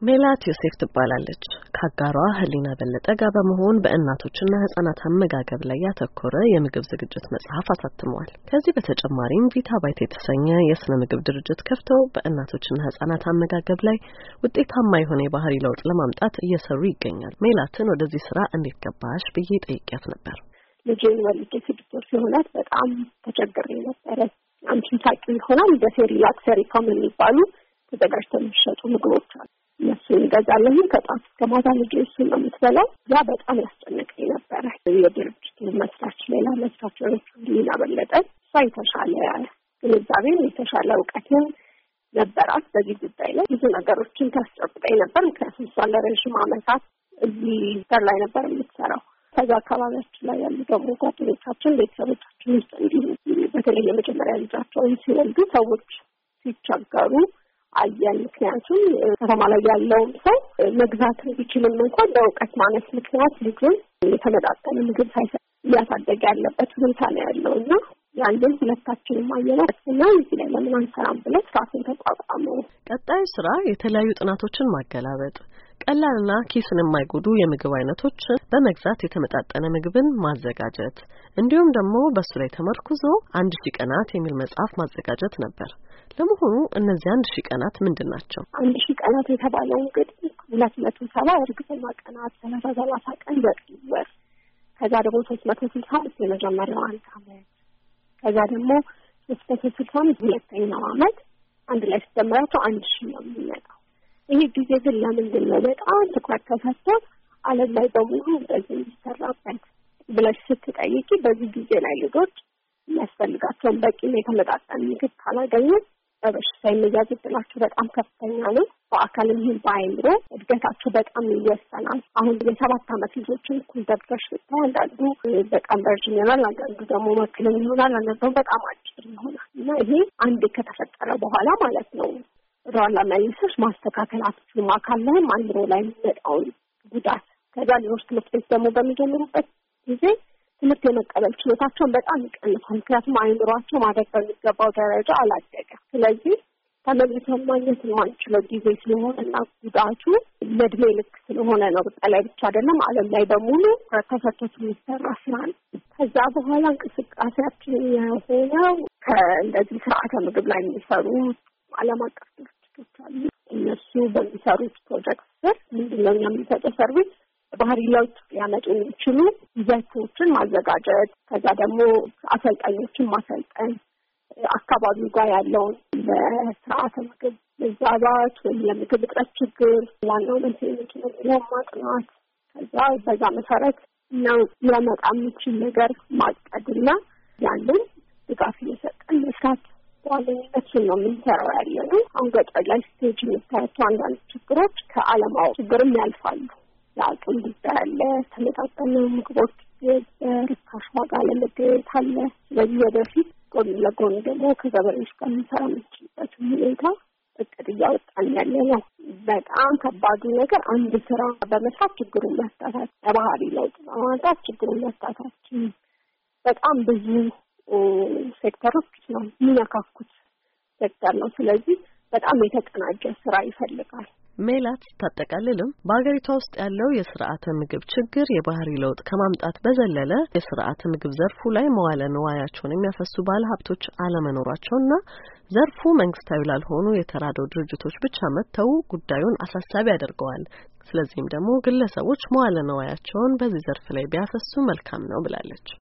ሜላት ዮሴፍ ትባላለች። ከአጋሯ ህሊና በለጠ ጋር በመሆን በእናቶችና ህጻናት አመጋገብ ላይ ያተኮረ የምግብ ዝግጅት መጽሐፍ አሳትመዋል። ከዚህ በተጨማሪም ቪታ ባይት የተሰኘ የስነ ምግብ ድርጅት ከፍተው በእናቶችና ህጻናት አመጋገብ ላይ ውጤታማ የሆነ የባህሪ ለውጥ ለማምጣት እየሰሩ ይገኛል። ሜላትን ወደዚህ ስራ እንዴት ገባሽ ብዬ ጠይቄያት ነበር። ልጄን ወልጄ 6 ወር ሲሆናት በጣም ተቸግሬ ነበር። አንቺን ታውቂ ይሆናል በሴሪላክ ሴሪኮም የሚባሉ ተዘጋጅተው የሚሸጡ ምግቦች አሉ። እነሱን እንገዛለን። ከጧት እስከ ማታ ልጄ እሱን ነው የምትበላው። ያ በጣም ያስጨነቀኝ ነበረ። የድርጅቱ መስራች ሌላ መስራች ህሊና በለጠ እሷ የተሻለ ግንዛቤም የተሻለ እውቀትም ነበራት በዚህ ጉዳይ ላይ ብዙ ነገሮችን ታስጨብጠኝ ነበር። ምክንያቱም እሷ ለረዥም ዓመታት እዚህ ስር ላይ ነበር የምትሰራው። ከዛ አካባቢያችን ላይ ያሉ ደግሞ ጓደኞቻችን ቤተሰቦቻችን ውስጥ እንዲሁ በተለይ የመጀመሪያ ልጃቸውን ሲወልዱ ሰዎች ሲቸገሩ አየን። ምክንያቱም ከተማ ላይ ያለውን ሰው መግዛት ቢችልም እንኳን በእውቀት ማነስ ምክንያት ልጁን የተመጣጠነ ምግብ ሳይሰጥ እያሳደገ ያለበት ሁኔታ ነው ያለው እና ያንን ሁለታችንም አየነው እና እዚህ ላይ ለምን አንሰራም ብለው ስራውን ተቋቋመው። ቀጣዩ ስራ የተለያዩ ጥናቶችን ማገላበጥ፣ ቀላልና ኪስን የማይጎዱ የምግብ አይነቶችን በመግዛት የተመጣጠነ ምግብን ማዘጋጀት እንዲሁም ደግሞ በሱ ላይ ተመርኩዞ 1000 ቀናት የሚል መጽሐፍ ማዘጋጀት ነበር። ለመሆኑ እነዚህ 1000 ቀናት ምንድናቸው? 1000 ቀናት የተባለው እንግዲህ 270 እርግጠኛ ቀናት 30 ቀን በጥር ወር ከዛ ደግሞ 365 የመጀመሪያው ዓመት ከዛ ደግሞ 365 ሁለተኛው ዓመት አንድ ላይ ሲደመራቸው 1000 ነው የሚመጣው። ይሄ ጊዜ ግን ለምንድን ነው በጣም ትኩረት ተሰጥቶ ዓለም ላይ በሙሉ እንደዚህ ይሰራበት ብለሽ ስትጠይቂ በዚህ ጊዜ ላይ ልጆች የሚያስፈልጋቸውን በቂ የተመጣጠነ ምግብ ካላገኙ በበሽታ የመያዝ ዕድላቸው በጣም ከፍተኛ ነው። በአካልም ይሁን በአእምሮ እድገታቸው በጣም ይወሰናል። አሁን የ7 ዓመት ልጆችን ኩልደብረሽ ብታይ አንዳንዱ በጣም ረጅም ይሆናል፣ አንዳንዱ ደግሞ መካከለኛ ይሆናል፣ አንዳንዱ በጣም አጭር ይሆናል እና ይሄ አንድ ከተፈጠረ በኋላ ማለት ነው ወደኋላ መልሰሽ ማስተካከል አትችሉም። አካል ላይም አእምሮ ላይ የሚመጣውን ጉዳት ከዛ ልጆች ትምህርት ቤት ደግሞ በሚጀምሩበት ጊዜ ትምህርት የመቀበል ችሎታቸውን በጣም ይቀንሳል። ምክንያቱም አእምሯቸው ማደግ በሚገባው ደረጃ አላደገም። ስለዚህ ተመልሰን ማግኘት የማንችለው ጊዜ ስለሆነና ጉዳቱ ለእድሜ ልክ ስለሆነ ነው። በላይ ብቻ አይደለም ዓለም ላይ በሙሉ ተፈተቱ የሚሰራ ስራ ነው። ከዛ በኋላ እንቅስቃሴያችን የሆነው ከእንደዚህ ስርዓተ ምግብ ላይ የሚሰሩ ዓለም አቀፍ ድርጅቶች አሉ። እነሱ በሚሰሩት ፕሮጀክት ስር ምንድነው የሚሰጠው ሰርቪስ ባህሪ ለውጥ ያመጡ የሚችሉ ይዘቶችን ማዘጋጀት ከዛ ደግሞ አሰልጣኞችን ማሰልጠን አካባቢው ጋር ያለውን ለስርዓተ ምግብ መዛባት ወይም የምግብ እጥረት ችግር ዋናው መንስኤ ነው ማጥናት ከዛ በዛ መሰረት ነው ሊያመጣ የሚችል ነገር ማቀድና ያንን ድጋፍ እየሰጠን መስራት ዋነኝነት ነው የምንሰራው ያለነው። አሁን ገጠር ላይ ስቴጅ የምታያቸው አንዳንድ ችግሮች ከዓለማው ችግርም ያልፋሉ። የአቅም ጉዳይ አለ፣ ተመጣጣኝ ምግቦች በርካሽ ዋጋ ለመገኘት አለ። ስለዚህ ወደፊት ጎን ለጎን ደግሞ ከገበሬዎች ጋር የሚሰራ የምንችልበት ሁኔታ እቅድ እያወጣን ያለ ነው። በጣም ከባዱ ነገር አንድ ስራ በመስራት ችግሩን መፍታታት፣ ባህሪ ለውጥ በማምጣት ችግሩን መፍታታችን በጣም ብዙ ሴክተሮች ነው የሚነካኩት ሴክተር ነው። ስለዚህ በጣም የተቀናጀ ስራ ይፈልጋል። ሜላት ስታጠቃልልም በአገሪቷ ውስጥ ያለው የስርዓተ ምግብ ችግር የባህሪ ለውጥ ከማምጣት በዘለለ የስርዓተ ምግብ ዘርፉ ላይ መዋለ ንዋያቸውን የሚያፈሱ ባለሀብቶች አለመኖራቸውና ዘርፉ መንግስታዊ ላልሆኑ የተራድኦ ድርጅቶች ብቻ መተው ጉዳዩን አሳሳቢ ያደርገዋል። ስለዚህም ደግሞ ግለሰቦች መዋለ ንዋያቸውን በዚህ ዘርፍ ላይ ቢያፈሱ መልካም ነው ብላለች።